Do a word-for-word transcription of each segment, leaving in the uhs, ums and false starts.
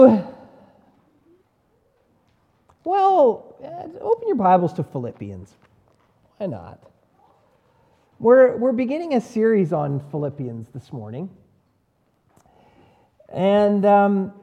Well, open your Bibles to Philippians. Why not? We're, we're beginning a series on Philippians this morning. And um,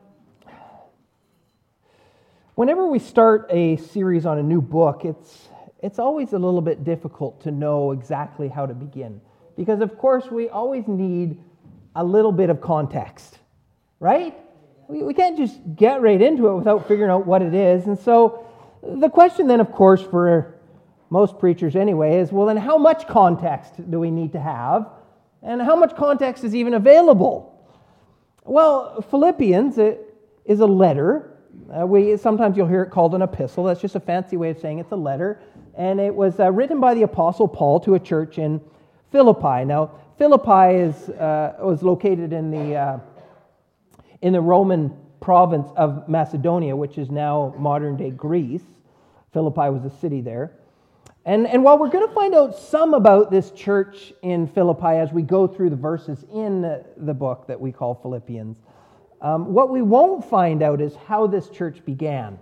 whenever we start a series on a new book, it's, it's always a little bit difficult to know exactly how to begin. Because, of course, we always need a little bit of context, right? We, we can't just get right into it without figuring out what it is. And so the question then, of course, for most preachers anyway, is, well, then how much context do we need to have? And how much context is even available? Well, Philippians it is a letter. Uh, we Sometimes you'll hear it called an epistle. That's just a fancy way of saying it's a letter. And it was uh, written by the Apostle Paul to a church in Philippi. Now, Philippi is uh, was located in the uh, in the Roman province of Macedonia, which is now modern-day Greece. Philippi was a city there. And, and while we're going to find out some about this church in Philippi as we go through the verses in the book that we call Philippians, um, what we won't find out is how this church began.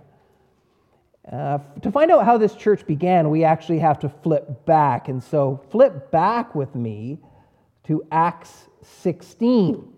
Uh, to find out how this church began, we actually have to flip back. And so flip back with me to Acts sixteen.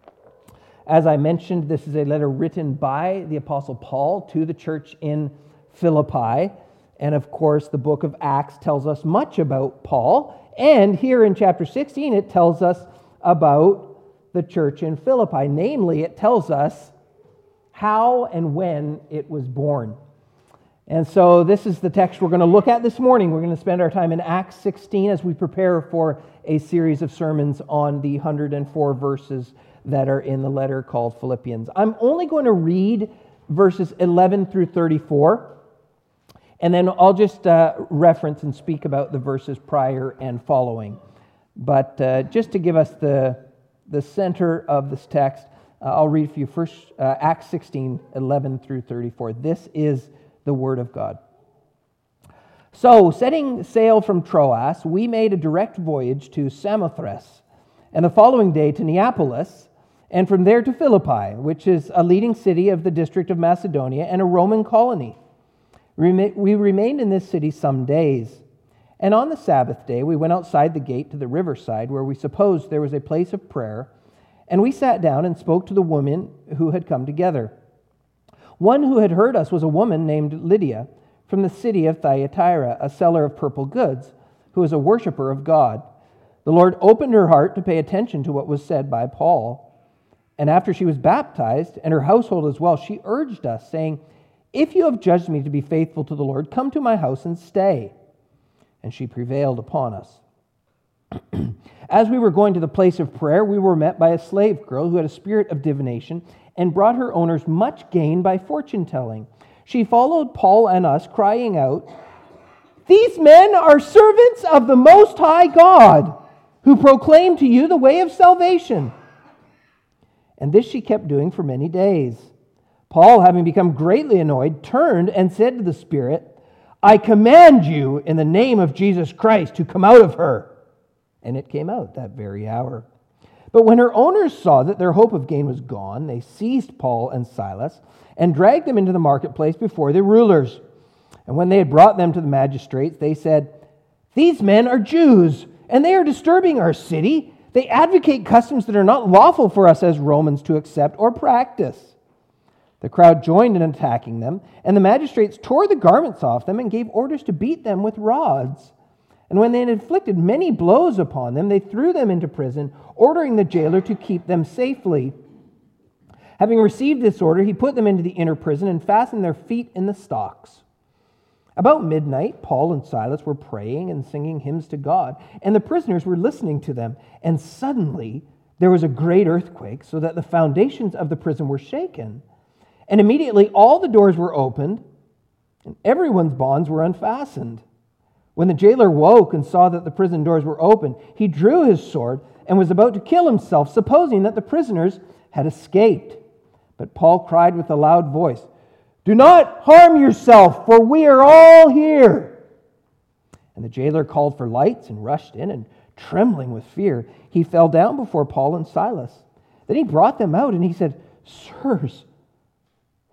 As I mentioned, this is a letter written by the Apostle Paul to the church in Philippi. And of course, the book of Acts tells us much about Paul. And here in chapter sixteen, it tells us about the church in Philippi. Namely, it tells us how and when it was born. And so this is the text we're going to look at this morning. We're going to spend our time in Acts sixteen as we prepare for a series of sermons on the one hundred four verses that are in the letter called Philippians. I'm only going to read verses eleven through thirty-four, and then I'll just uh, reference and speak about the verses prior and following. But uh, just to give us the, the center of this text, uh, I'll read for you first uh, Acts sixteen, eleven through thirty-four. This is the Word of God. So, setting sail from Troas, we made a direct voyage to Samothrace, and the following day to Neapolis, and from there to Philippi, which is a leading city of the district of Macedonia and a Roman colony. We remained in this city some days, and on the Sabbath day we went outside the gate to the riverside, where we supposed there was a place of prayer, and we sat down and spoke to the women who had come together. One who had heard us was a woman named Lydia from the city of Thyatira, a seller of purple goods, who was a worshiper of God. The Lord opened her heart to pay attention to what was said by Paul. And after she was baptized, and her household as well, she urged us, saying, "If you have judged me to be faithful to the Lord, come to my house and stay." And she prevailed upon us. As we were going to the place of prayer, we were met by a slave girl who had a spirit of divination and brought her owners much gain by fortune-telling. She followed Paul and us, crying out, "These men are servants of the Most High God, who proclaim to you the way of salvation." And this she kept doing for many days. Paul, having become greatly annoyed, turned and said to the Spirit, "I command you in the name of Jesus Christ to come out of her." And it came out that very hour. But when her owners saw that their hope of gain was gone, they seized Paul and Silas and dragged them into the marketplace before the rulers. And when they had brought them to the magistrates, they said, "These men are Jews, and they are disturbing our city. They advocate customs that are not lawful for us as Romans to accept or practice." The crowd joined in attacking them, and the magistrates tore the garments off them and gave orders to beat them with rods. And when they had inflicted many blows upon them, they threw them into prison, ordering the jailer to keep them safely. Having received this order, he put them into the inner prison and fastened their feet in the stocks. About midnight, Paul and Silas were praying and singing hymns to God, and the prisoners were listening to them. And suddenly there was a great earthquake, so that the foundations of the prison were shaken. And immediately all the doors were opened, and everyone's bonds were unfastened. When the jailer woke and saw that the prison doors were open, he drew his sword and was about to kill himself, supposing that the prisoners had escaped. But Paul cried with a loud voice, "Do not harm yourself, for we are all here." And the jailer called for lights and rushed in, and trembling with fear, he fell down before Paul and Silas. Then he brought them out, and he said, "Sirs,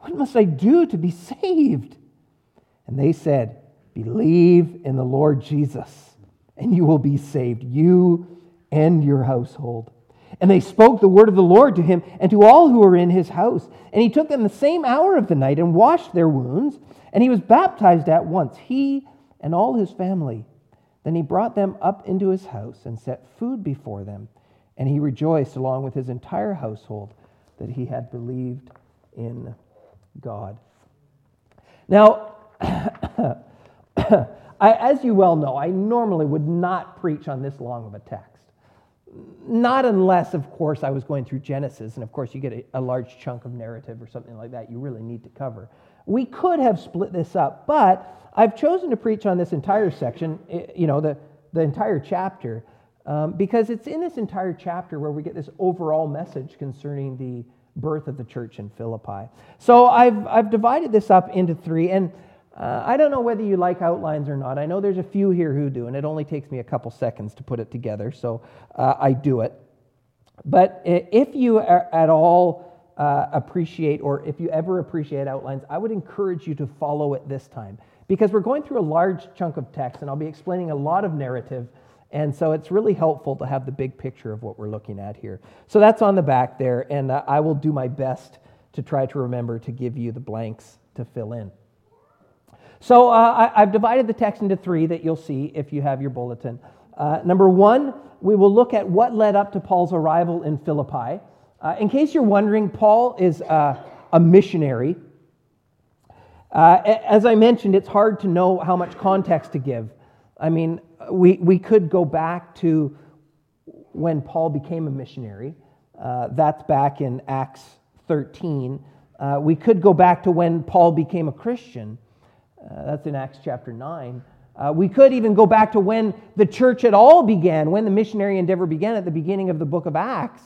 What must I do to be saved?" And they said, "Believe in the Lord Jesus, and you will be saved, you and your household." And they spoke the word of the Lord to him and to all who were in his house. And he took them the same hour of the night and washed their wounds, and he was baptized at once, he and all his family. Then he brought them up into his house and set food before them, and he rejoiced along with his entire household that he had believed in God. Now, I, as you well know, I normally would not preach on this long of a text. Not unless, of course, I was going through Genesis, and of course you get a, a large chunk of narrative or something like that you really need to cover. We could have split this up, but I've chosen to preach on this entire section, you know, the, the entire chapter, um, because it's in this entire chapter where we get this overall message concerning the birth of the church in Philippi. So I've I've divided this up into three, and uh, I don't know whether you like outlines or not. I know there's a few here who do, and it only takes me a couple seconds to put it together, so uh, I do it. But if you are at all uh, appreciate, or if you ever appreciate outlines, I would encourage you to follow it this time, because we're going through a large chunk of text, and I'll be explaining a lot of narrative, and so it's really helpful to have the big picture of what we're looking at here. So that's on the back there, and uh, I will do my best to try to remember to give you the blanks to fill in. So uh, I, I've divided the text into three that you'll see if you have your bulletin. Uh, number one, we will look at what led up to Paul's arrival in Philippi. Uh, in case you're wondering, Paul is uh, a missionary. Uh, as I mentioned, it's hard to know how much context to give. I mean, we, we could go back to when Paul became a missionary. Uh, that's back in Acts thirteen. Uh, we could go back to when Paul became a Christian. Uh, that's in Acts chapter nine. Uh, we could even go back to when the church at all began, when the missionary endeavor began at the beginning of the book of Acts.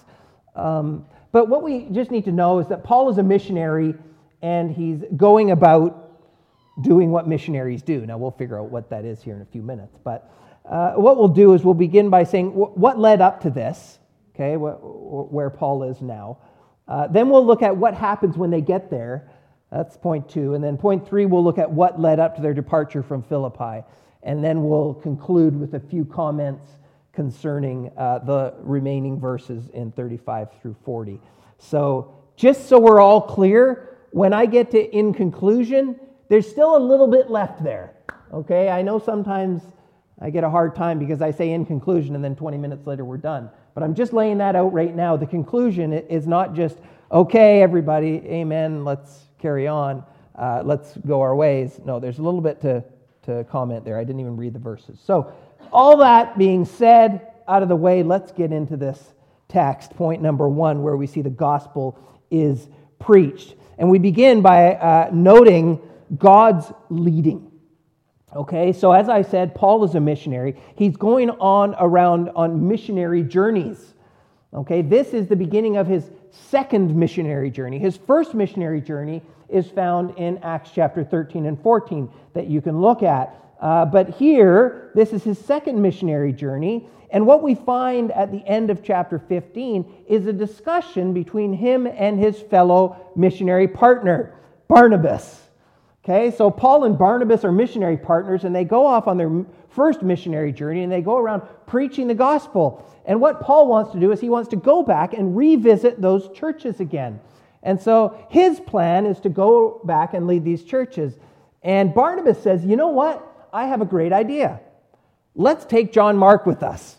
Um, but what we just need to know is that Paul is a missionary, and he's going about doing what missionaries do. Now, we'll figure out what that is here in a few minutes. But uh, what we'll do is we'll begin by saying what led up to this, okay, where Paul is now. Uh, then we'll look at what happens when they get there. That's point two. And then point three, we'll look at what led up to their departure from Philippi. And then we'll conclude with a few comments concerning uh, the remaining verses in thirty-five through forty. So just so we're all clear, when I get to in conclusion, there's still a little bit left there. Okay, I know sometimes I get a hard time because I say in conclusion and then twenty minutes later we're done. But I'm just laying that out right now. The conclusion is not just, okay, everybody, amen, let's carry on, uh, let's go our ways. No, there's a little bit to, to comment there. I didn't even read the verses. So all that being said, out of the way, let's get into this text, point number one, where we see the gospel is preached. And we begin by uh, noting God's leading. Okay, so as I said, Paul is a missionary. He's going on around on missionary journeys. Okay, this is the beginning of his second missionary journey. His first missionary journey is found in Acts chapter thirteen and fourteen that you can look at. Uh, but here, this is his second missionary journey. And what we find at the end of chapter fifteen is a discussion between him and his fellow missionary partner, Barnabas. Okay, so Paul and Barnabas are missionary partners, and they go off on their first missionary journey, and they go around preaching the gospel. And what Paul wants to do is he wants to go back and revisit those churches again. And so his plan is to go back and lead these churches. And Barnabas says, you know what? I have a great idea. Let's take John Mark with us.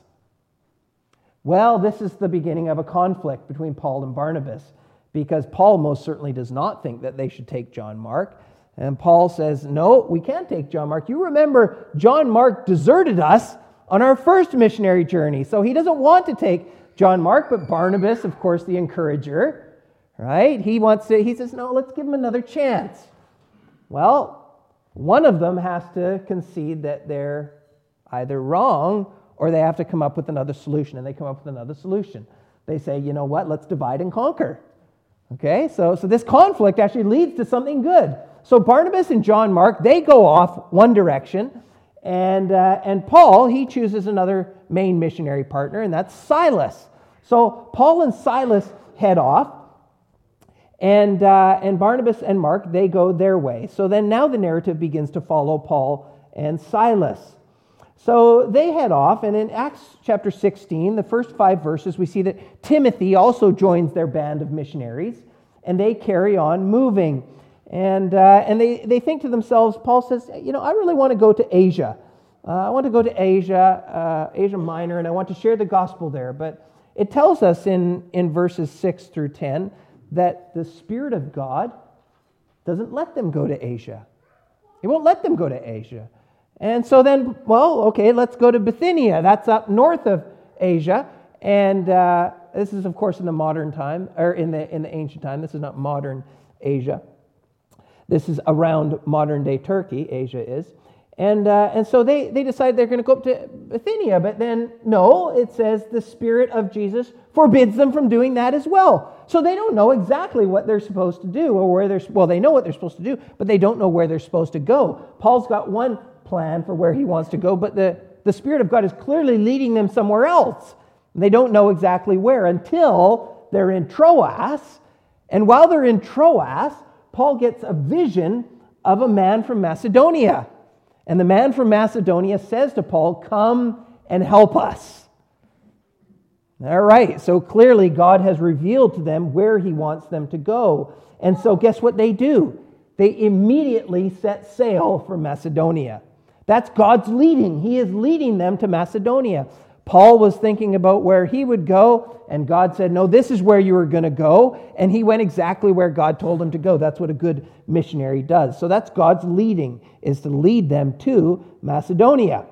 Well, this is the beginning of a conflict between Paul and Barnabas, because Paul most certainly does not think that they should take John Mark. And Paul says, no, we can't take John Mark. You remember, John Mark deserted us on our first missionary journey. So he doesn't want to take John Mark, but Barnabas, of course, the encourager, right? He wants to, he says, no, let's give him another chance. Well, one of them has to concede that they're either wrong or they have to come up with another solution, and they come up with another solution. They say, you know what, let's divide and conquer. Okay, so, so this conflict actually leads to something good. So Barnabas and John Mark, they go off one direction, and uh, and Paul, he chooses another main missionary partner, and that's Silas. So Paul and Silas head off, And, uh, and Barnabas and Mark, they go their way. So then now the narrative begins to follow Paul and Silas. So they head off, and in Acts chapter sixteen, the first five verses, we see that Timothy also joins their band of missionaries, and they carry on moving. And, uh, and they, they think to themselves, Paul says, you know, I really want to go to Asia. Uh, I want to go to Asia, uh, Asia Minor, and I want to share the gospel there. But it tells us in, in verses six through ten that the Spirit of God doesn't let them go to Asia. He won't let them go to Asia. And so then, well, okay, let's go to Bithynia. That's up north of Asia. And uh, this is, of course, in the modern time, or in the in the ancient time. This is not modern Asia. This is around modern-day Turkey, Asia is. And uh, and so they, they decide they're going to go up to Bithynia. But then, no, it says the Spirit of Jesus forbids them from doing that as well. So they don't know exactly what they're supposed to do or where they're, well, they know what they're supposed to do, but they don't know where they're supposed to go. Paul's got one plan for where he wants to go, but the, the Spirit of God is clearly leading them somewhere else. They don't know exactly where until they're in Troas. And while they're in Troas, Paul gets a vision of a man from Macedonia. And the man from Macedonia says to Paul, come and help us. All right, so clearly God has revealed to them where he wants them to go. And so guess what they do? They immediately set sail for Macedonia. That's God's leading. He is leading them to Macedonia. Paul was thinking about where he would go, and God said, no, this is where you are going to go. And he went exactly where God told him to go. That's what a good missionary does. So that's God's leading, is to lead them to Macedonia.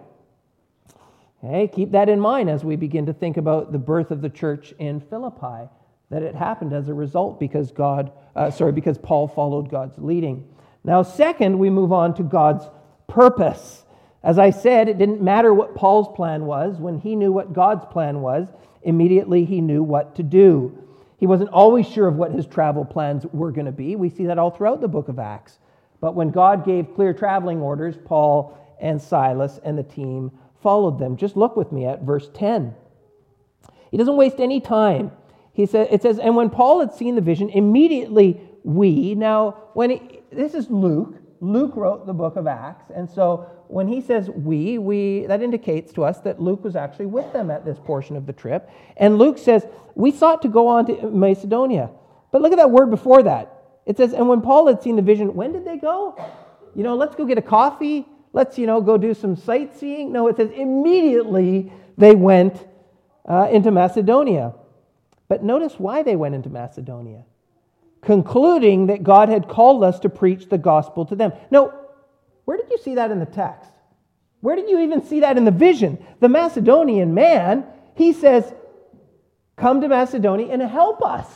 Okay, keep that in mind as we begin to think about the birth of the church in Philippi, that it happened as a result because God, uh, sorry, because Paul followed God's leading. Now, second, we move on to God's purpose. As I said, it didn't matter what Paul's plan was. When he knew what God's plan was, immediately he knew what to do. He wasn't always sure of what his travel plans were going to be. We see that all throughout the book of Acts. But when God gave clear traveling orders, Paul and Silas and the team followed them. Just look with me at verse ten. He doesn't waste any time. He said, it says, and when Paul had seen the vision, immediately we, now, when he, this is Luke. Luke wrote the book of Acts, and so when he says we, we, that indicates to us that Luke was actually with them at this portion of the trip. And Luke says, we sought to go on to Macedonia. But look at that word before that. It says, and when Paul had seen the vision, when did they go? You know, let's go get a coffee. Let's, you know, go do some sightseeing. No, it says immediately they went uh, into Macedonia. But notice why they went into Macedonia. Concluding that God had called us to preach the gospel to them. Now, where did you see that in the text? Where did you even see that in the vision? The Macedonian man, he says, come to Macedonia and help us.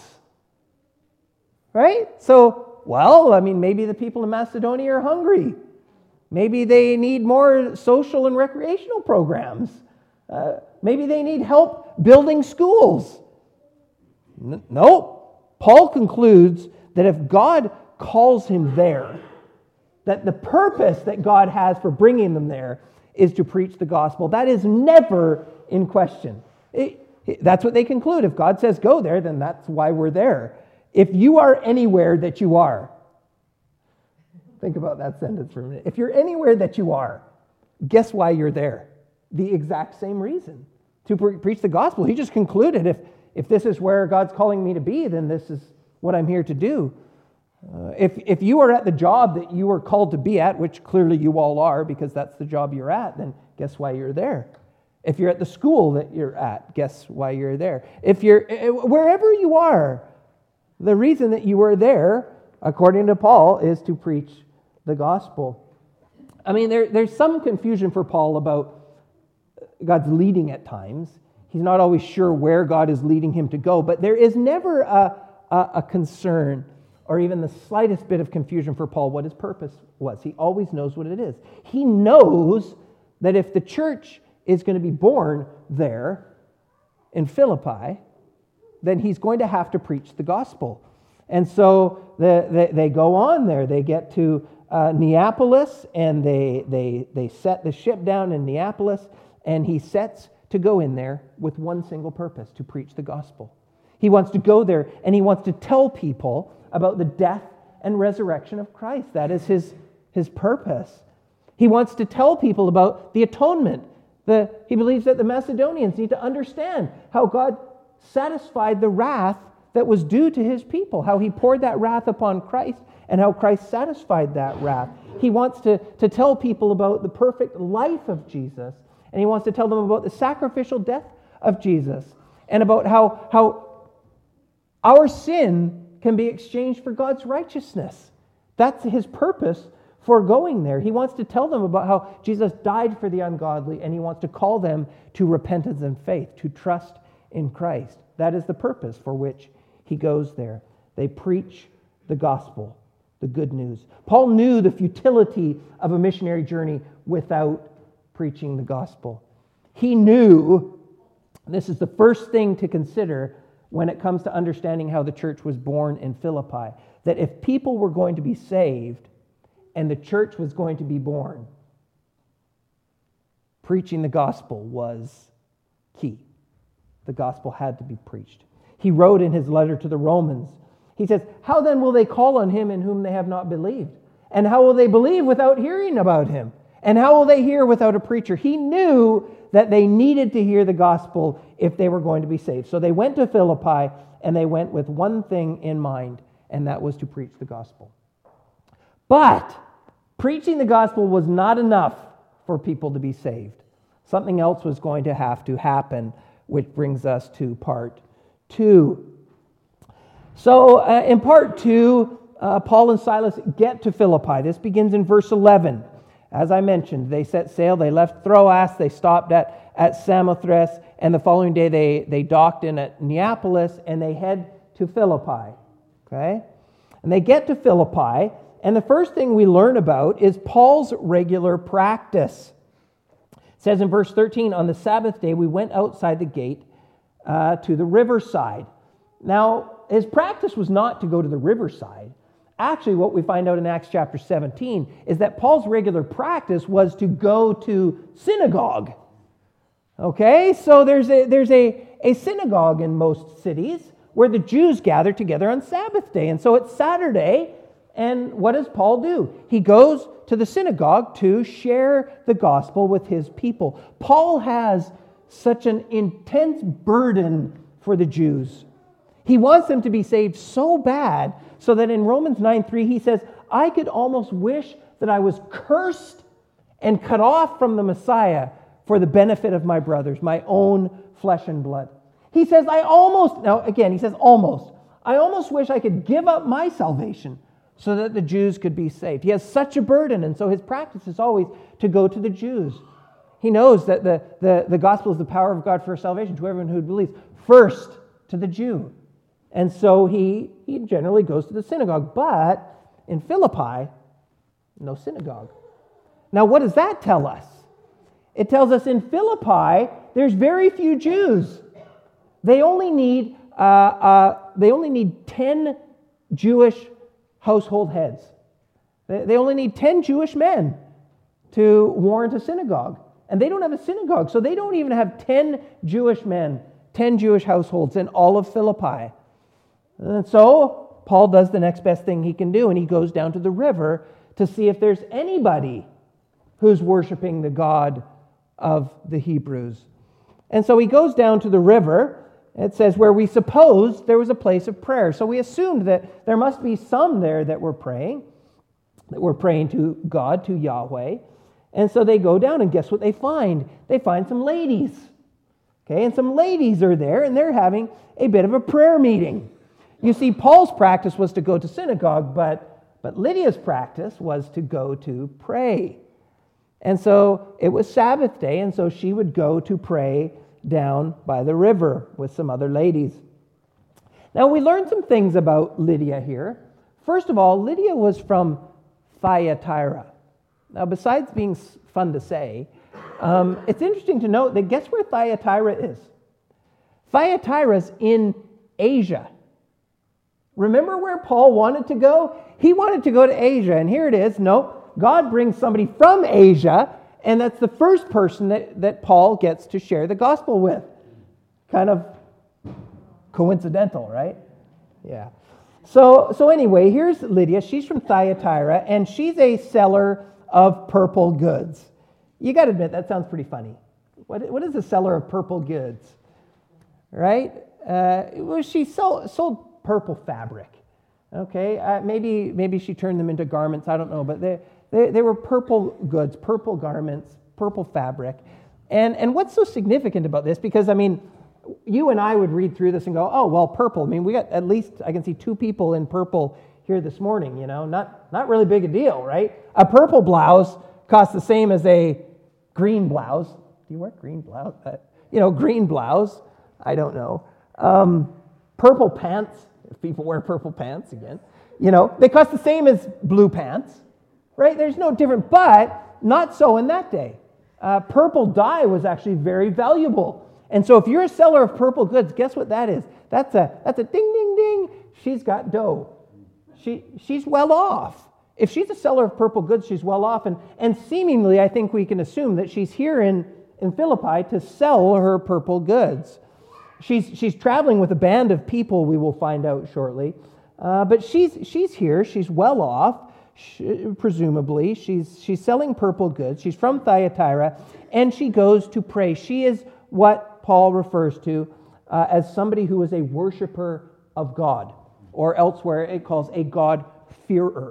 Right? So, well, I mean, maybe the people in Macedonia are hungry. Maybe they need more social and recreational programs. Uh, maybe they need help building schools. N- nope. Paul concludes that if God calls him there, that the purpose that God has for bringing them there is to preach the gospel. That is never in question. It, it, that's what they conclude. If God says go there, then that's why we're there. If you are anywhere that you are, think about that sentence for a minute. If you're anywhere that you are, guess why you're there? The exact same reason, to pre- preach the gospel. He just concluded if If this is where God's calling me to be, then this is what I'm here to do. Uh, if, if you are at the job that you are called to be at, which clearly you all are because that's the job you're at, then guess why you're there. If you're at the school that you're at, guess why you're there. If you're, wherever you are, the reason that you are there, according to Paul, is to preach the gospel. I mean, there, there's some confusion for Paul about God's leading at times. He's not always sure where God is leading him to go, but there is never a, a, a concern or even the slightest bit of confusion for Paul what his purpose was. He always knows what it is. He knows that if the church is going to be born there in Philippi, then he's going to have to preach the gospel. And so the, the, they go on there. They get to uh, Neapolis, and they, they, they set the ship down in Neapolis, and he sets to go in there with one single purpose, to preach the gospel. He wants to go there and he wants to tell people about the death and resurrection of Christ. That is his, his purpose. He wants to tell people about the atonement. The, he believes that the Macedonians need to understand how God satisfied the wrath that was due to his people, how he poured that wrath upon Christ and how Christ satisfied that wrath. He wants to, to tell people about the perfect life of Jesus, and he wants to tell them about the sacrificial death of Jesus and about how, how our sin can be exchanged for God's righteousness. That's his purpose for going there. He wants to tell them about how Jesus died for the ungodly, and he wants to call them to repentance and faith, to trust in Christ. That is the purpose for which he goes there. They preach the gospel, the good news. Paul knew the futility of a missionary journey without preaching the gospel. He knew, this is the first thing to consider when it comes to understanding how the church was born in Philippi, that if people were going to be saved and the church was going to be born, preaching the gospel was key. The gospel had to be preached. He wrote in his letter to the Romans, he says, "How then will they call on him in whom they have not believed? And how will they believe without hearing about him? And how will they hear without a preacher?" He knew that they needed to hear the gospel if they were going to be saved. So they went to Philippi, and they went with one thing in mind, and that was to preach the gospel. But preaching the gospel was not enough for people to be saved. Something else was going to have to happen, which brings us to part two. So uh, in part two, uh, Paul and Silas get to Philippi. This begins in verse eleven. As I mentioned, they set sail, they left Troas, they stopped at, at Samothrace, and the following day they, they docked in at Neapolis, and they head to Philippi. Okay? And they get to Philippi, and the first thing we learn about is Paul's regular practice. It says in verse thirteen, "On the Sabbath day we went outside the gate uh, to the riverside." Now, his practice was not to go to the riverside. Actually, what we find out in Acts chapter seventeen is that Paul's regular practice was to go to synagogue. Okay, so there's a, there's a, a synagogue in most cities where the Jews gather together on Sabbath day. And so it's Saturday, and what does Paul do? He goes to the synagogue to share the gospel with his people. Paul has such an intense burden for the Jews. He wants them to be saved so bad, so that in Romans nine three he says, "I could almost wish that I was cursed and cut off from the Messiah for the benefit of my brothers, my own flesh and blood." He says, I almost, now again, he says almost, I almost wish I could give up my salvation so that the Jews could be saved. He has such a burden, and so his practice is always to go to the Jews. He knows that the, the, the gospel is the power of God for salvation to everyone who believes, first to the Jew. And so he, he generally goes to the synagogue. But in Philippi, no synagogue. Now, what does that tell us? It tells us in Philippi, there's very few Jews. They only need uh, uh, they only need ten Jewish household heads. They, they only need ten Jewish men to warrant a synagogue. And they don't have a synagogue, so they don't even have ten Jewish men, ten Jewish households in all of Philippi. And so Paul does the next best thing he can do, and he goes down to the river to see if there's anybody who's worshiping the God of the Hebrews. And so he goes down to the river. It says where we supposed there was a place of prayer. So we assumed that there must be some there that were praying, that were praying to God, to Yahweh. And so they go down, and guess what they find? They find some ladies. Okay, and some ladies are there, and they're having a bit of a prayer meeting. You see, Paul's practice was to go to synagogue, but, but Lydia's practice was to go to pray. And so it was Sabbath day, and so she would go to pray down by the river with some other ladies. Now, we learned some things about Lydia here. First of all, Lydia was from Thyatira. Now, besides being fun to say, um, it's interesting to note that guess where Thyatira is? Thyatira's in Asia. Remember where Paul wanted to go? He wanted to go to Asia, and here it is. Nope, God brings somebody from Asia, and that's the first person that, that Paul gets to share the gospel with. Kind of coincidental, right? Yeah. So, so anyway, here's Lydia. She's from Thyatira, and she's a seller of purple goods. You got to admit, that sounds pretty funny. What, what is a seller of purple goods? Right? Uh, well, she sold, sold purple fabric. Okay, uh, maybe maybe she turned them into garments. I don't know, but they, they they were purple goods, purple garments, purple fabric. And and what's so significant about this? Because I mean, you and I would read through this and go, oh well, purple. I mean, we got at least I can see two people in purple here this morning. You know, not not really big a deal, right? A purple blouse costs the same as a green blouse. Do you wear green blouse? Uh, you know, green blouse. I don't know. Um, purple pants. If people wear purple pants again, you know, they cost the same as blue pants, right? There's no different, but not so in that day. Uh, purple dye was actually very valuable. And so if you're a seller of purple goods, guess what that is? That's a that's a ding, ding, ding. She's got dough. She She's well off. If she's a seller of purple goods, she's well off. And, and seemingly, I think we can assume that she's here in, in Philippi to sell her purple goods. She's she's traveling with a band of people, we will find out shortly. Uh, but she's she's here. She's well off, she, presumably. She's she's selling purple goods. She's from Thyatira, and she goes to pray. She is what Paul refers to uh, as somebody who is a worshiper of God, or elsewhere it calls a God-fearer.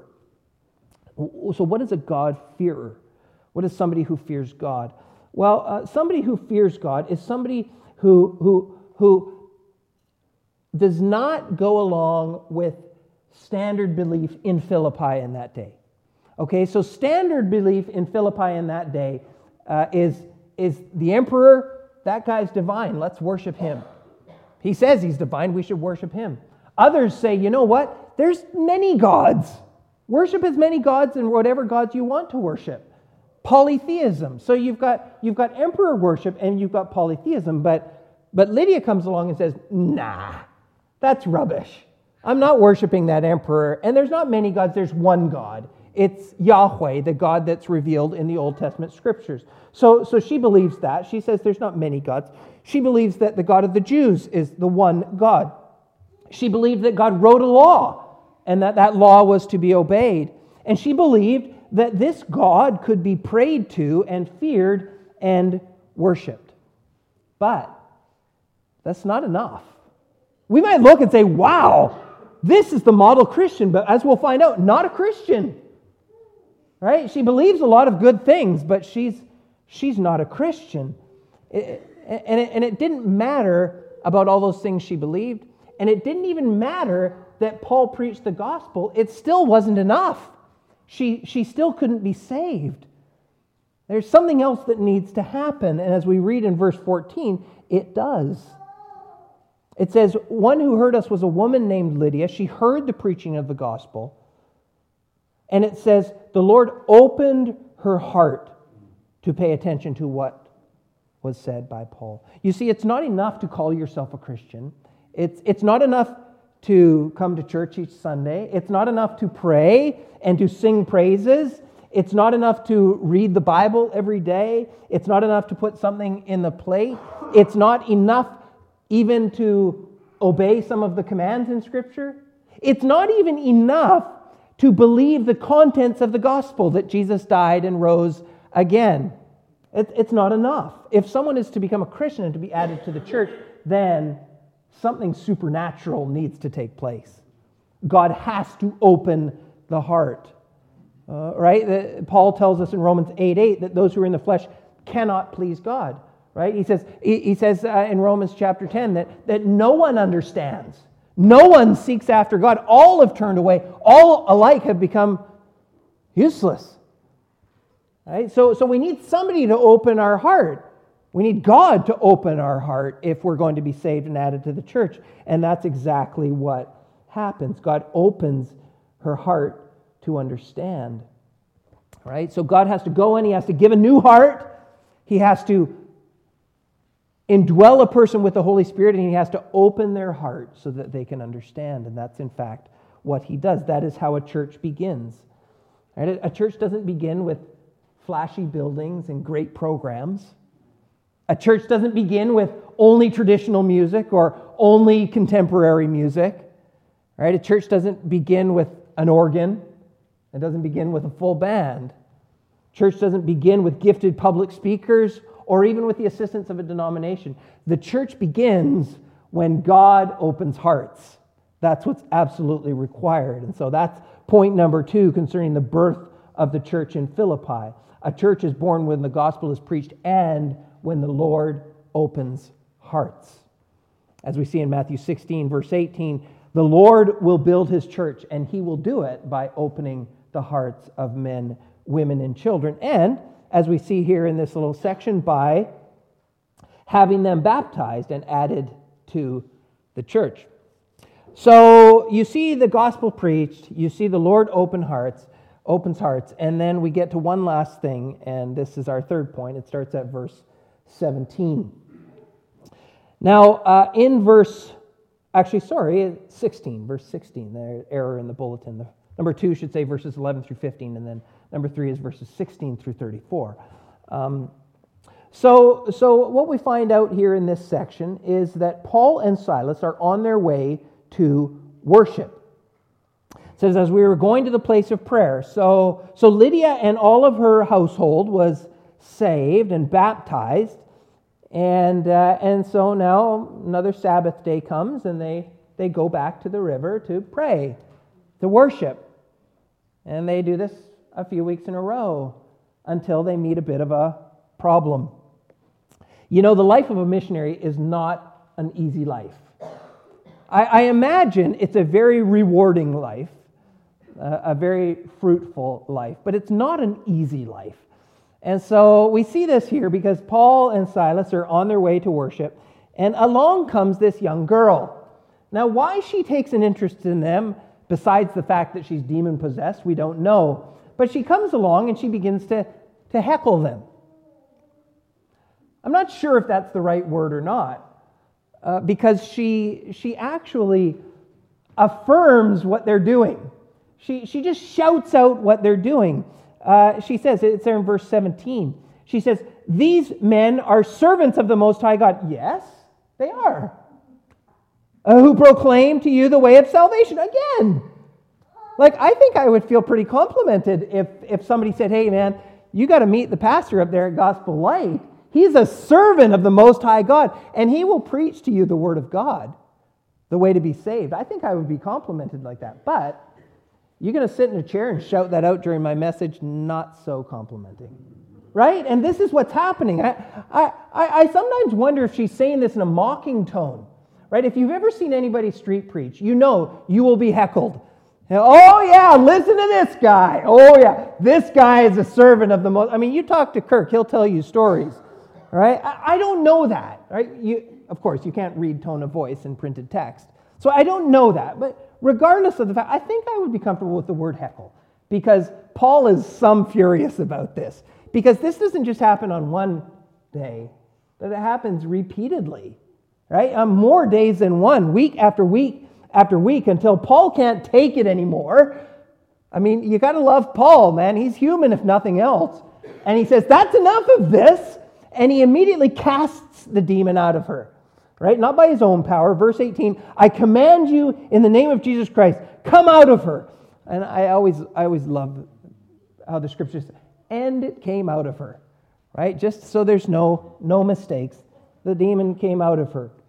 So what is a God-fearer? What is somebody who fears God? Well, uh, somebody who fears God is somebody who who who does not go along with standard belief in Philippi in that day. Okay, so standard belief in Philippi in that day uh, is, is the emperor, that guy's divine, let's worship him. He says he's divine, we should worship him. Others say, you know what, there's many gods. Worship as many gods and whatever gods you want to worship. Polytheism. So you've got, you've got emperor worship and you've got polytheism, but But Lydia comes along and says, nah, that's rubbish. I'm not worshiping that emperor. And there's not many gods. There's one God. It's Yahweh, the God that's revealed in the Old Testament scriptures. So, so she believes that. She says there's not many gods. She believes that the God of the Jews is the one God. She believed that God wrote a law and that that law was to be obeyed. And she believed that this God could be prayed to and feared and worshipped. But that's not enough. We might look and say, wow, this is the model Christian, but as we'll find out, not a Christian. Right? She believes a lot of good things, but she's she's not a Christian. It, and, it, and it didn't matter about all those things she believed, and it didn't even matter that Paul preached the gospel. It still wasn't enough. She, she still couldn't be saved. There's something else that needs to happen, and as we read in verse fourteen, it does. It says, one who heard us was a woman named Lydia. She heard the preaching of the gospel. And it says, the Lord opened her heart to pay attention to what was said by Paul. You see, it's not enough to call yourself a Christian. It's, it's not enough to come to church each Sunday. It's not enough to pray and to sing praises. It's not enough to read the Bible every day. It's not enough to put something in the plate. It's not enough even to obey some of the commands in Scripture. It's not even enough to believe the contents of the gospel that Jesus died and rose again. It, it's not enough. If someone is to become a Christian and to be added to the church, then something supernatural needs to take place. God has to open the heart. Uh, right? The, Paul tells us in Romans eight eight that those who are in the flesh cannot please God. Right? He says, he, he says uh, in Romans chapter ten that, that no one understands. No one seeks after God. All have turned away. All alike have become useless. Right? So, so we need somebody to open our heart. We need God to open our heart if we're going to be saved and added to the church. And that's exactly what happens. God opens her heart to understand. Right? So God has to go and He has to give a new heart. He has to indwell a person with the Holy Spirit, and He has to open their heart so that they can understand. And that's, in fact, what He does. That is how a church begins. Right? A church doesn't begin with flashy buildings and great programs. A church doesn't begin with only traditional music or only contemporary music. Right? A church doesn't begin with an organ. It doesn't begin with a full band. Church doesn't begin with gifted public speakers or even with the assistance of a denomination. The church begins when God opens hearts. That's what's absolutely required. And so that's point number two concerning the birth of the church in Philippi. A church is born when the gospel is preached and when the Lord opens hearts. As we see in Matthew sixteen, verse eighteen, the Lord will build his church, and he will do it by opening the hearts of men, women, and children. And, as we see here in this little section, by having them baptized and added to the church. So you see the gospel preached, you see the Lord open hearts, opens hearts, and then we get to one last thing, and this is our third point. It starts at verse seventeen. Now, uh, in verse, actually, sorry, sixteen, verse sixteen, the error in the bulletin. The, number two should say verses eleven through fifteen, and then number three is verses sixteen through thirty-four. Um, so, so what we find out here in this section is that Paul and Silas are on their way to worship. It says, as we were going to the place of prayer. So, so Lydia and all of her household was saved and baptized. And uh, and so now another Sabbath day comes, and they, they go back to the river to pray, to worship. And they do this a few weeks in a row until they meet a bit of a problem. You know, the life of a missionary is not an easy life. I, I imagine it's a very rewarding life, uh, a very fruitful life, but it's not an easy life. And so we see this here because Paul and Silas are on their way to worship, and along comes this young girl. Now, why she takes an interest in them, besides the fact that she's demon-possessed, we don't know. But she comes along and she begins to, to heckle them. I'm not sure if that's the right word or not, uh, because she, she actually affirms what they're doing. She, she just shouts out what they're doing. Uh, she says, it's there in verse seventeen, she says, these men are servants of the Most High God. Yes, they are. Uh, who proclaim to you the way of salvation. Again, like I think I would feel pretty complimented if, if somebody said, hey man, you got to meet the pastor up there at Gospel Light. He's a servant of the Most High God, and he will preach to you the word of God, the way to be saved. I think I would be complimented like that. But you're going to sit in a chair and shout that out during my message? Not so complimenting. Right? And this is what's happening. I, I, I sometimes wonder if she's saying this in a mocking tone. Right? If you've ever seen anybody street preach, you know you will be heckled. Oh yeah, listen to this guy. Oh yeah, this guy is a servant of the most. I mean, you talk to Kirk, he'll tell you stories. Right? I, I don't know that. Right? You, of course, you can't read tone of voice in printed text. So I don't know that. But regardless of the fact, I think I would be comfortable with the word heckle, because Paul is some furious about this. Because this doesn't just happen on one day, but it happens repeatedly, right? On more days than one, week after week after week, until Paul can't take it anymore. I mean, you got to love Paul, man. He's human, if nothing else. And he says, that's enough of this. And he immediately casts the demon out of her. Right? Not by his own power. Verse eighteen, I command you in the name of Jesus Christ, come out of her. And I always I always love how the scriptures say, and it came out of her. Right? Just so there's no, no mistakes. The demon came out of her.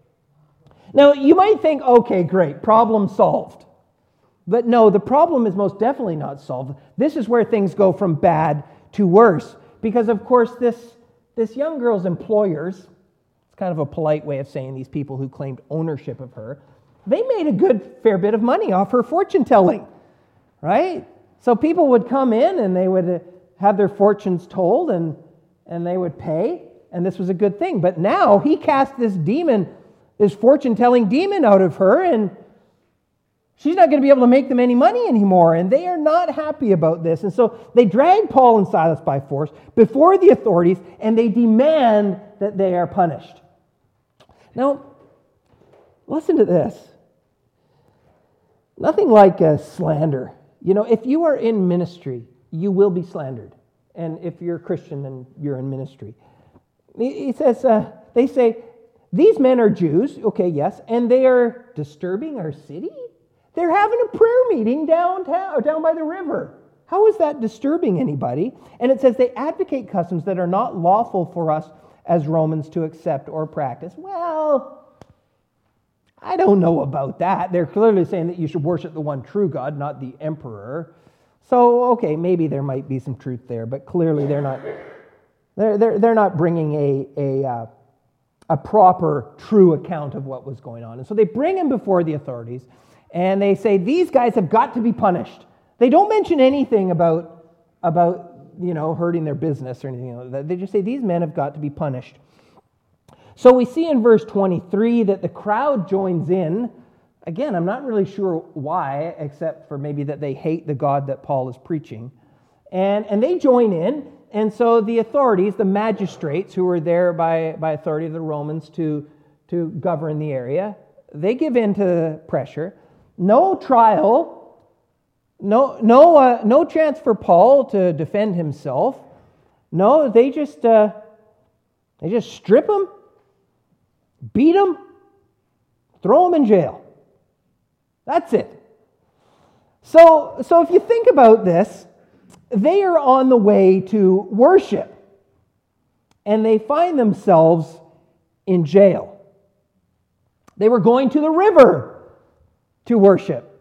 Now, you might think, okay, great, problem solved. But no, the problem is most definitely not solved. This is where things go from bad to worse. Because, of course, this, this young girl's employers, kind of a polite way of saying these people who claimed ownership of her, they made a good fair bit of money off her fortune telling, right? So people would come in and they would have their fortunes told, and, and they would pay, and this was a good thing. But now he cast this demon, this fortune telling demon out of her, and she's not going to be able to make them any money anymore, and they are not happy about this. And so they drag Paul and Silas by force before the authorities, and they demand that they are punished. Now, listen to this. Nothing like a slander. You know, if you are in ministry, you will be slandered. And if you're a Christian, then you're in ministry. He says, uh, they say, these men are Jews, okay, yes, and they are disturbing our city? They're having a prayer meeting downtown, or down by the river. How is that disturbing anybody? And it says they advocate customs that are not lawful for us as Romans to accept or practice. Well, I don't know about that. They're clearly saying that you should worship the one true God, not the emperor. So, okay, maybe there might be some truth there, but clearly they're not they're they're, they're not bringing a a uh, a proper, true account of what was going on. And so they bring him before the authorities, and they say these guys have got to be punished. They don't mention anything about about you know hurting their business or anything like that. They just say these men have got to be punished. So we see in verse twenty-three that the crowd joins in. Again, I'm not really sure why, except for maybe that they hate the God that Paul is preaching. And, and they join in, and so the authorities, the magistrates who were there by, by authority of the Romans to, to govern the area, they give in to the pressure. No trial, no, no, uh, no chance for Paul to defend himself. No, they just, uh, they just strip him, beat him, throw him in jail. That's it. So, so if you think about this, they are on the way to worship, and they find themselves in jail. They were going to the river to worship,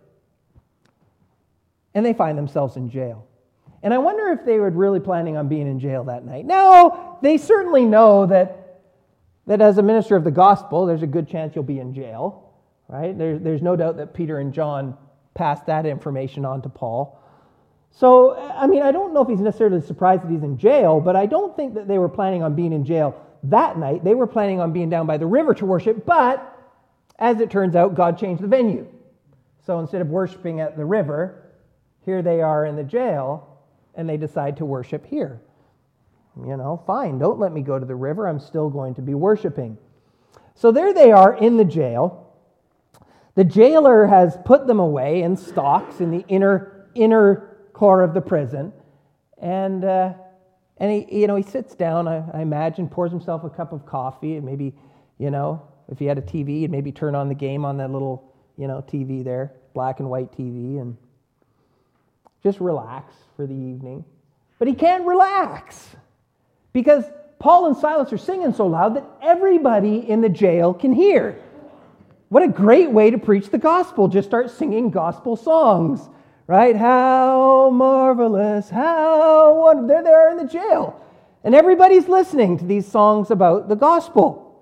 and they find themselves in jail. And I wonder if they were really planning on being in jail that night. No, they certainly know that, that as a minister of the gospel, there's a good chance you'll be in jail. Right? There, there's no doubt that Peter and John passed that information on to Paul. So, I mean, I don't know if he's necessarily surprised that he's in jail, but I don't think that they were planning on being in jail that night. They were planning on being down by the river to worship, but as it turns out, God changed the venue. So instead of worshiping at the river, here they are in the jail, and they decide to worship here. You know, fine, don't let me go to the river. I'm still going to be worshiping. So there they are in the jail. The jailer has put them away in stocks in the inner inner core of the prison, and uh, and he you know he sits down. I, I imagine pours himself a cup of coffee, and maybe you know if he had a T V, he'd maybe turn on the game on that little you know T V there, black and white T V, and just relax for the evening. But he can't relax because Paul and Silas are singing so loud that everybody in the jail can hear. What a great way to preach the gospel. Just start singing gospel songs, right? How marvelous, how wonderful. They're there in the jail. And everybody's listening to these songs about the gospel.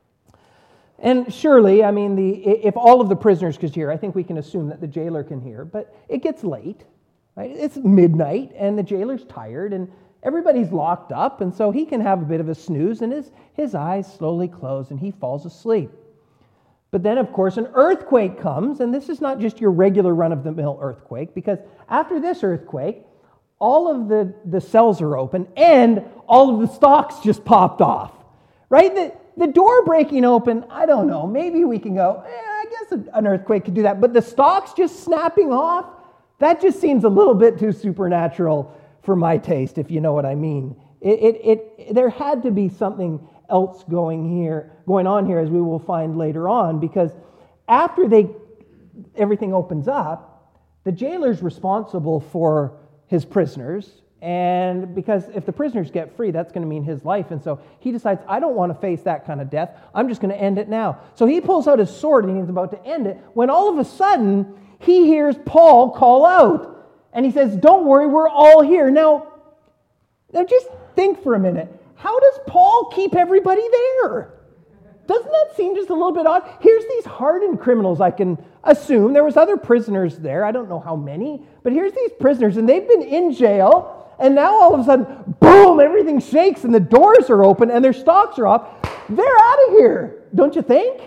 And surely, I mean, the if all of the prisoners could hear, I think we can assume that the jailer can hear. But it gets late, right? It's midnight, and the jailer's tired, and everybody's locked up, and so he can have a bit of a snooze, and his, his eyes slowly close, and he falls asleep. But then, of course, an earthquake comes, and this is not just your regular run-of-the-mill earthquake, because after this earthquake, all of the, the cells are open, and all of the stocks just popped off, right? The, the door breaking open, I don't know, maybe we can go, eh, I guess an earthquake could do that, but the stocks just snapping off, that just seems a little bit too supernatural for my taste, if you know what I mean. It, it, it, there had to be something else going here, going on here, as we will find later on, because after they everything opens up, the jailer's responsible for his prisoners, and because if the prisoners get free, that's going to mean his life, and so he decides, I don't want to face that kind of death. I'm just going to end it now. So he pulls out his sword and he's about to end it, when all of a sudden he hears Paul call out, and he says, "Don't worry, we're all here." Now, now just think for a minute. How does Paul keep everybody there? Doesn't that seem just a little bit odd? Here's these hardened criminals, I can assume. There was other prisoners there. I don't know how many. But here's these prisoners, and they've been in jail. And now all of a sudden, boom, everything shakes, and the doors are open, and their stocks are off. They're out of here, don't you think?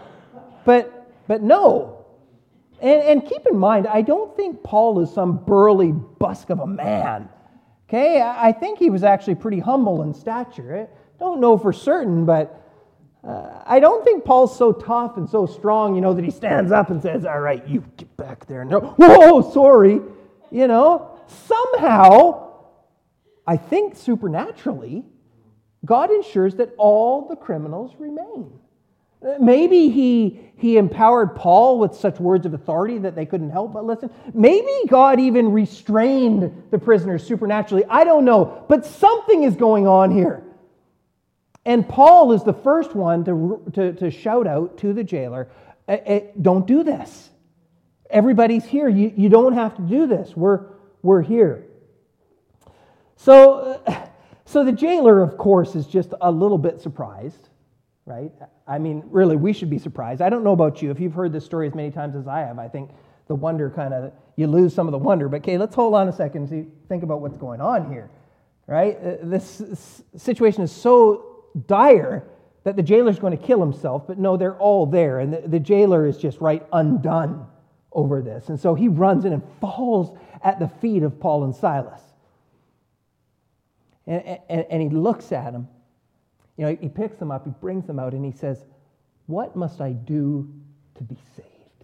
But but no. And, and keep in mind, I don't think Paul is some burly busk of a man. Okay, I think he was actually pretty humble in stature. I don't know for certain, but uh, I don't think Paul's so tough and so strong, you know, that he stands up and says, "All right, you get back there." No, whoa, sorry. You know, somehow, I think supernaturally, God ensures that all the criminals remain. Maybe he, he empowered Paul with such words of authority that they couldn't help but listen. Maybe God even restrained the prisoners supernaturally. I don't know. But something is going on here. And Paul is the first one to, to, to shout out to the jailer, don't do this. Everybody's here. You, you don't have to do this. We're, we're here. So, so the jailer, of course, is just a little bit surprised, right? I mean, really, we should be surprised. I don't know about you. If you've heard this story as many times as I have, I think the wonder kind of, you lose some of the wonder. But, okay, let's hold on a second and see, think about what's going on here, right? Uh, this situation is so dire that the jailer's going to kill himself, but no, they're all there, and the, the jailer is just right undone over this. And so he runs in and falls at the feet of Paul and Silas. And, and, and he looks at them. You know, he picks them up, he brings them out, and he says, what must I do to be saved?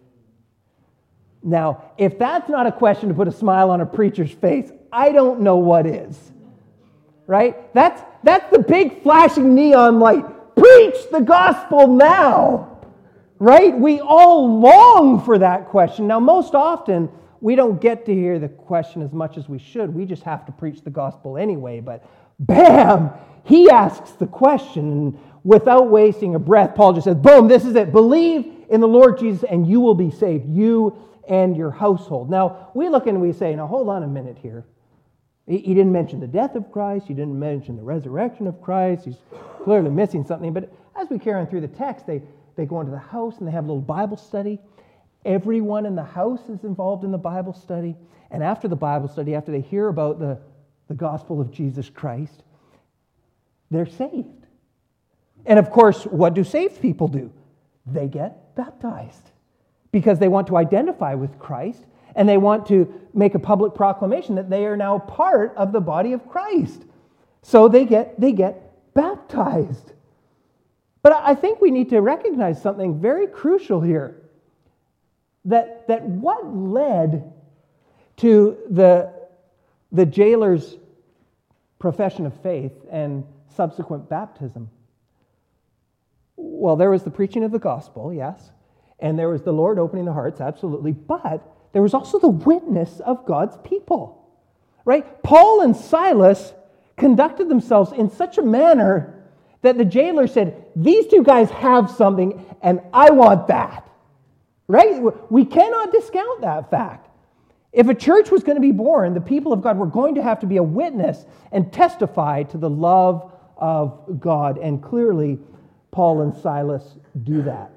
Now, if that's not a question to put a smile on a preacher's face, I don't know what is. Right? That's, that's the big flashing neon light. Preach the gospel now. Right? We all long for that question. Now, most often, we don't get to hear the question as much as we should. We just have to preach the gospel anyway. But bam! He asks the question, and without wasting a breath, Paul just says, boom, this is it. Believe in the Lord Jesus, and you will be saved, you and your household. Now, we look and we say, now, hold on a minute here. He didn't mention the death of Christ. He didn't mention the resurrection of Christ. He's clearly missing something. But as we carry on through the text, they, they go into the house and they have a little Bible study. Everyone in the house is involved in the Bible study. And after the Bible study, after they hear about the, the gospel of Jesus Christ, they're saved. And of course, what do saved people do? They get baptized because they want to identify with Christ. And they want to make a public proclamation that they are now part of the body of Christ. So they get, they get baptized. But I think we need to recognize something very crucial here. That, that what led to the, the jailer's profession of faith and subsequent baptism? Well, there was the preaching of the gospel, yes. And there was the Lord opening the hearts, absolutely. But there was also the witness of God's people, right? Paul and Silas conducted themselves in such a manner that the jailer said, these two guys have something, and I want that, right? We cannot discount that fact. If a church was going to be born, the people of God were going to have to be a witness and testify to the love of God, and clearly Paul and Silas do that.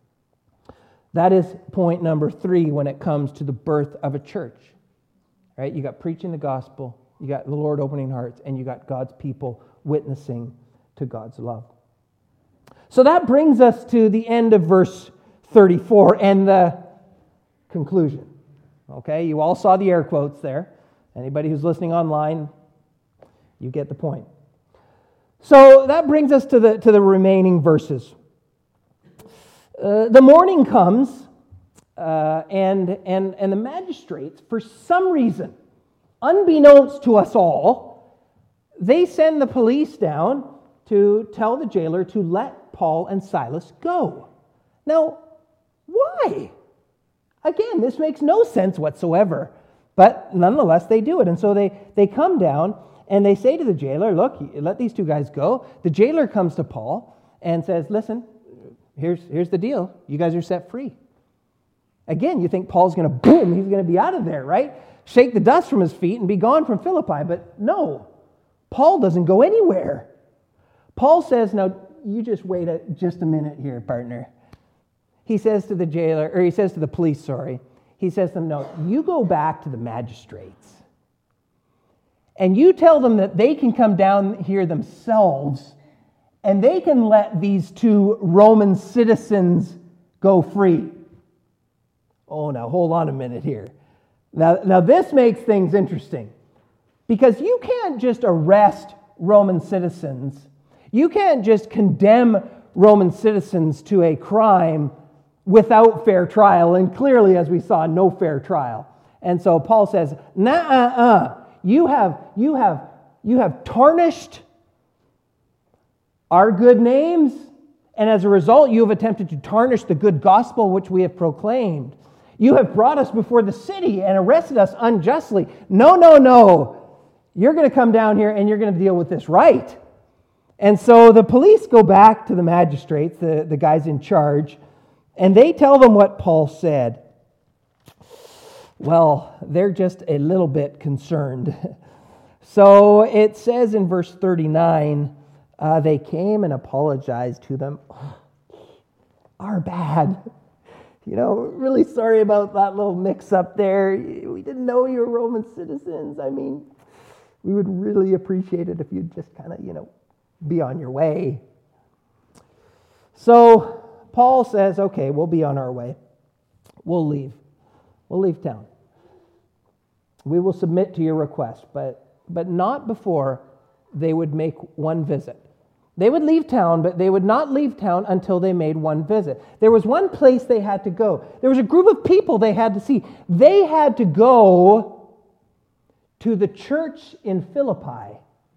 That is point number three when it comes to the birth of a church. Right? You got preaching the gospel, you got the Lord opening hearts, and you got God's people witnessing to God's love. So that brings us to the end of verse thirty-four and the conclusion. Okay, you all saw the air quotes there. Anybody who's listening online, you get the point. So that brings us to the to the remaining verses. Uh, the morning comes, uh, and, and, and the magistrates, for some reason, unbeknownst to us all, they send the police down to tell the jailer to let Paul and Silas go. Now, why? Again, this makes no sense whatsoever, but nonetheless, they do it. And so they, they come down, and they say to the jailer, look, let these two guys go. The jailer comes to Paul and says, listen, Here's, here's the deal. You guys are set free. Again, you think Paul's going to, boom, he's going to be out of there, right? Shake the dust from his feet and be gone from Philippi. But no, Paul doesn't go anywhere. Paul says, now, you just wait a, just a minute here, partner. He says to the jailer, or he says to the police, sorry. He says to them, no, you go back to the magistrates. And you tell them that they can come down here themselves and they can let these two Roman citizens go free. Oh, now hold on a minute here. Now, now this makes things interesting. Because you can't just arrest Roman citizens. You can't just condemn Roman citizens to a crime without fair trial. And clearly, as we saw, no fair trial. And so Paul says, nah-uh-uh. You have, you have, you have tarnished our good names, And as a result, you have attempted to tarnish the good gospel which we have proclaimed. You have brought us before the city and arrested us unjustly. No, no, no. You're going to come down here and you're going to deal with this right. And so the police go back to the magistrates, the, the guys in charge, and they tell them what Paul said. Well, they're just a little bit concerned. So it says in verse thirty-nine, uh, they came and apologized to them. Oh, our bad. You know, really sorry about that little mix-up there. We didn't know you were Roman citizens. I mean, we would really appreciate it if you'd just kind of, you know, be on your way. So Paul says, okay, we'll be on our way. We'll leave. We'll leave town. We will submit to your request, but but not before they would make one visit. They would leave town, but they would not leave town until they made one visit. There was one place they had to go. There was a group of people they had to see. They had to go to the church in Philippi.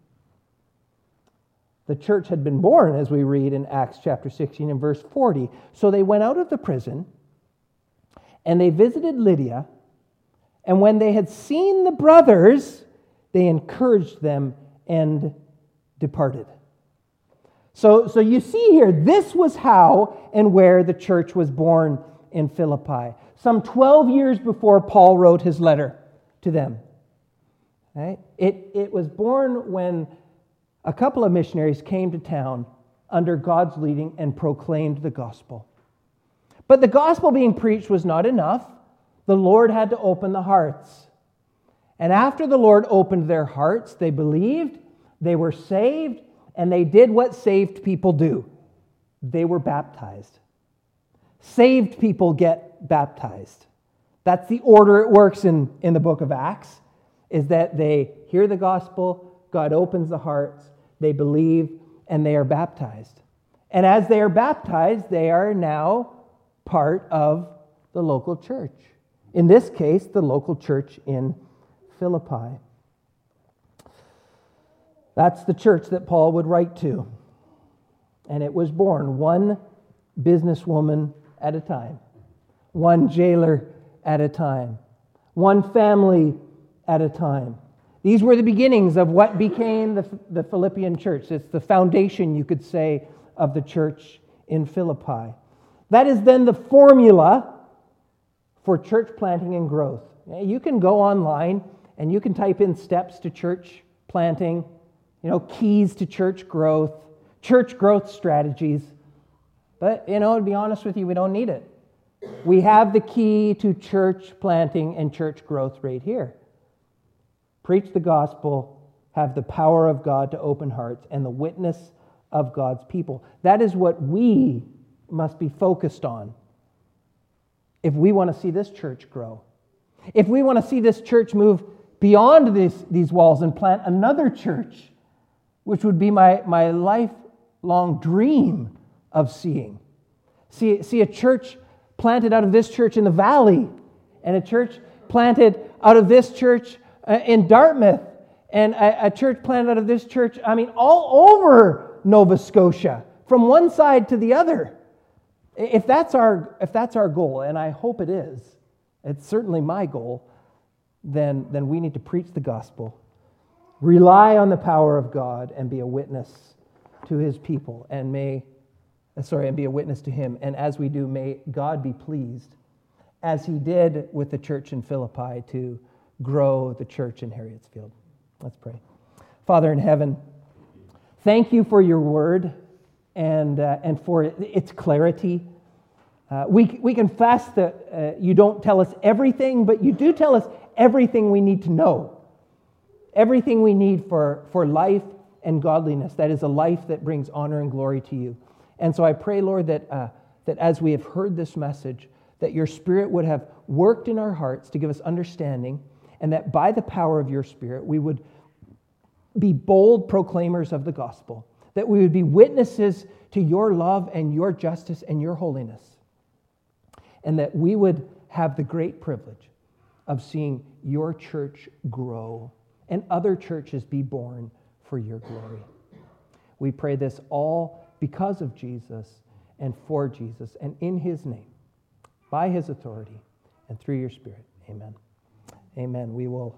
The church had been born, as we read in Acts chapter sixteen and verse forty. So they went out of the prison, and they visited Lydia, and when they had seen the brothers, they encouraged them and departed. So, so you see here, this was how and where the church was born in Philippi, some twelve years before Paul wrote his letter to them. Right? It, it was born when a couple of missionaries came to town under God's leading and proclaimed the gospel. But the gospel being preached was not enough. The Lord had to open the hearts. And after the Lord opened their hearts, they believed, they were saved, and they did what saved people do. They were baptized. Saved people get baptized. That's the order it works in, in the book of Acts, is that they hear the gospel, God opens the hearts, they believe, and they are baptized. And as they are baptized, they are now part of the local church. In this case, the local church in Philippi. That's the church that Paul would write to. And it was born one businesswoman at a time, one jailer at a time, one family at a time. These were the beginnings of what became the, the Philippian church. It's the foundation, you could say, of the church in Philippi. That is then the formula for church planting and growth. You can go online and you can type in steps to church planting, you know, keys to church growth, church growth strategies. But, you know, to be honest with you, we don't need it. We have the key to church planting and church growth right here. Preach the gospel, have the power of God to open hearts, and the witness of God's people. That is what we must be focused on if we want to see this church grow. If we want to see this church move beyond this, these walls and plant another church, which would be my, my lifelong dream of seeing. See, see a church planted out of this church in the valley, and a church planted out of this church uh, in Dartmouth, and a, a church planted out of this church, I mean, all over Nova Scotia, from one side to the other. If that's our, if that's our goal, and I hope it is, it's certainly my goal, then, then we need to preach the gospel, rely on the power of God, and be a witness to His people, and may, sorry, and be a witness to Him. And as we do, may God be pleased, as He did with the church in Philippi, to grow the church in Harrietsfield. Let's pray. Father in heaven, thank you for your word and uh, and for its clarity. Uh, we we confess that uh, you don't tell us everything, but you do tell us everything we need to know. Everything we need for, for life and godliness. That is a life that brings honor and glory to you. And so I pray, Lord, that uh, that as we have heard this message, that your Spirit would have worked in our hearts to give us understanding, and that by the power of your Spirit, we would be bold proclaimers of the gospel, that we would be witnesses to your love and your justice and your holiness, and that we would have the great privilege of seeing your church grow and other churches be born for your glory. We pray this all because of Jesus and for Jesus and in his name, by his authority and through your Spirit. Amen. Amen. We will